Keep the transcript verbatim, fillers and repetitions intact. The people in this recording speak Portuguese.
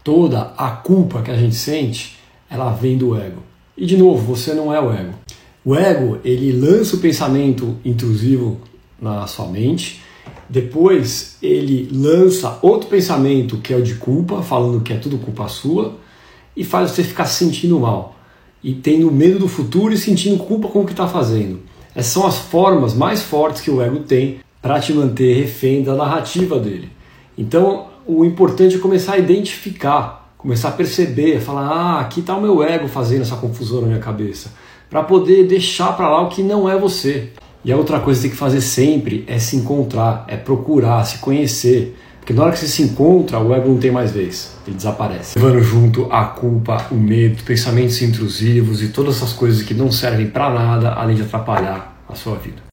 toda a culpa que a gente sente, ela vem do ego. E de novo, você não é o ego. O ego, ele lança o pensamento intrusivo na sua mente, depois ele lança outro pensamento que é o de culpa, falando que é tudo culpa sua, e faz você ficar se sentindo mal, e tendo medo do futuro e sentindo culpa com o que está fazendo. Essas são as formas mais fortes que o ego tem para te manter refém da narrativa dele. Então, o importante é começar a identificar, começar a perceber, falar, ah, aqui está o meu ego fazendo essa confusão na minha cabeça, para poder deixar para lá o que não é você. E a outra coisa que tem que fazer sempre é se encontrar, é procurar, se conhecer. Porque na hora que você se encontra, o ego não tem mais vez, ele desaparece. Levando junto a culpa, o medo, pensamentos intrusivos e todas essas coisas que não servem para nada, além de atrapalhar a sua vida.